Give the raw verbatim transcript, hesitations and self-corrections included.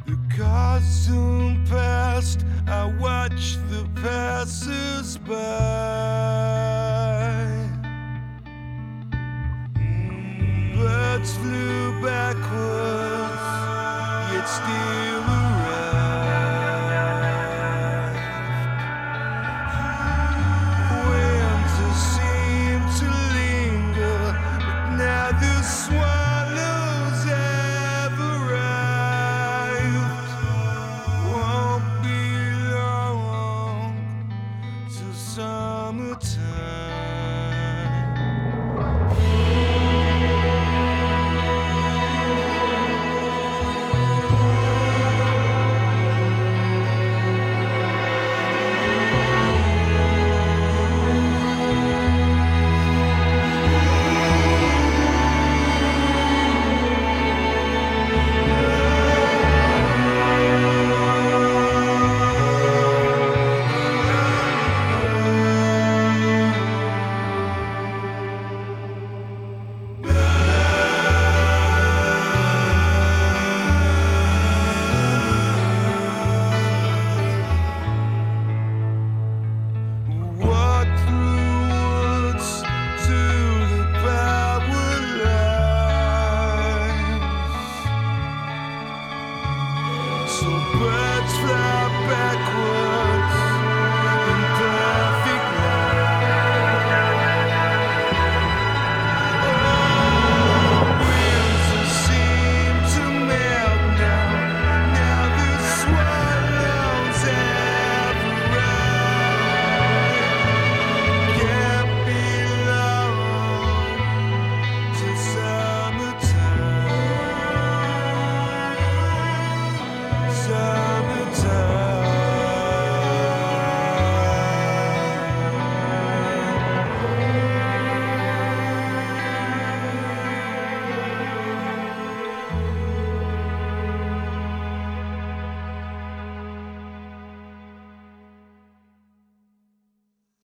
The cars zoom past, I watch the passers-by. Birds flew backwards, yet still arrived. Winter seemed to linger, but now the swallows have arrived. Won't be long till summertime. Walk through woods to the power lines, so birds fly backwards.